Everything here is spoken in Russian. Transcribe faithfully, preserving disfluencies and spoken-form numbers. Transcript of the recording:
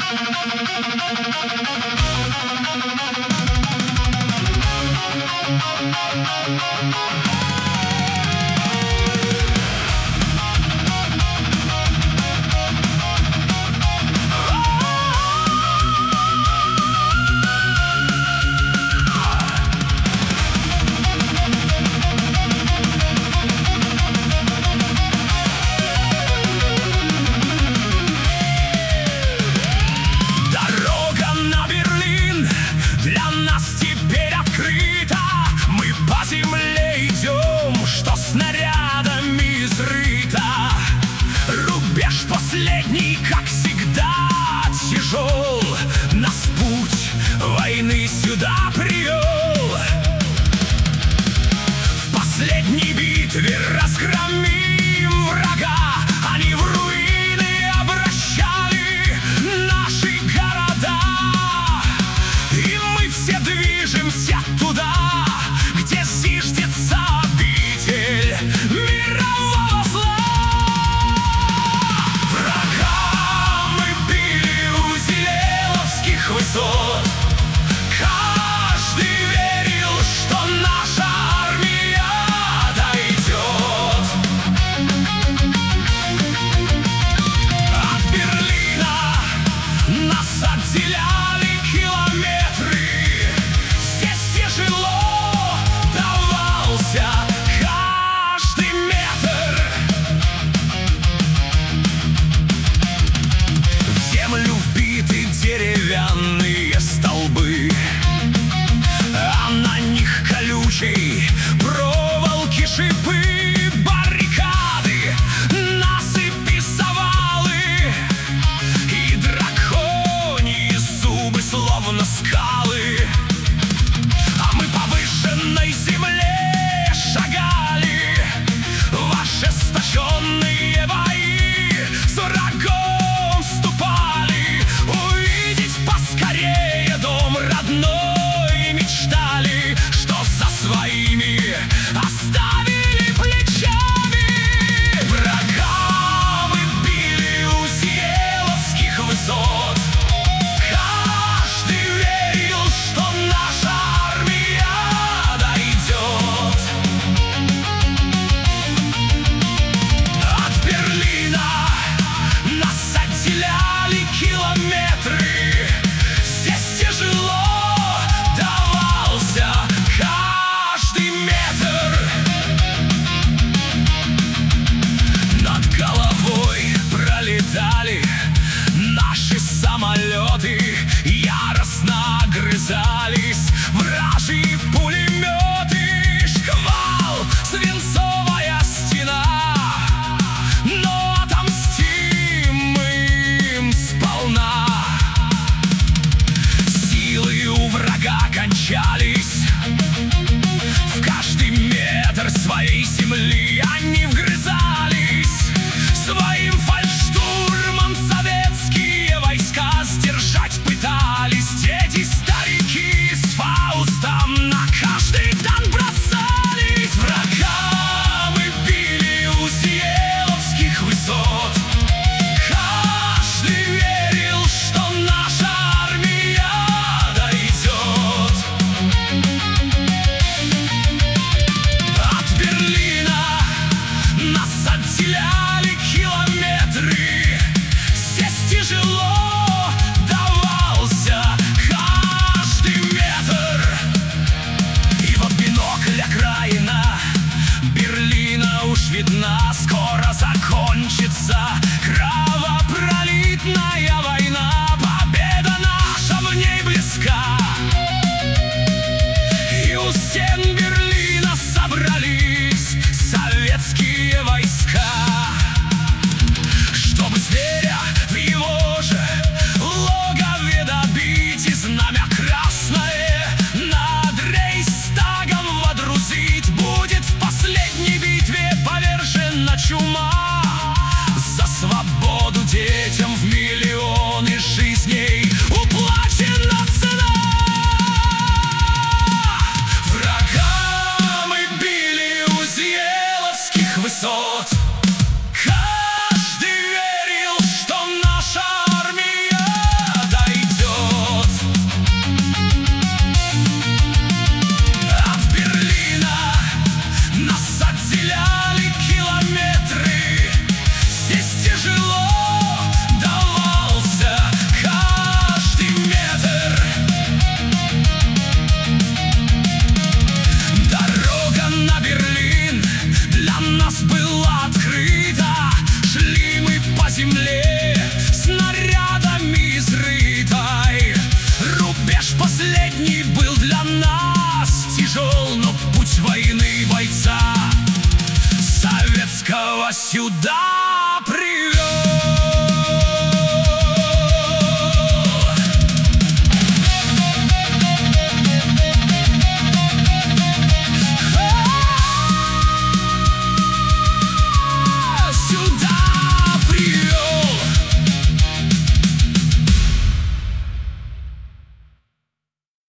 Последний, как всегда, тяжел. Нас путь войны сюда привел. В последней битве разгромим врага. Они в руины обращали наши города. И мы все движемся туда, где зиждется обитель мирового зла. Высот. Каждый верил, что наша армия дойдет. От Берлина нас отделяли километры. Здесь тяжело давался каждый метр. В землю вбиты деревянные столбы, а на них колючей проволоки, шипы, баррикады, насыпи, завалы и драконьи зубы, словно скалы. А мы по выжженной земле шагали в ожесточенные бои, с врагом вступали. Увидеть поскорее дом родной мечтали, что за своими оставили плечами. Врага мы били у Зиеловских высот. Каждый верил, что наша армия дойдет. От Берлина нас отделяли километры.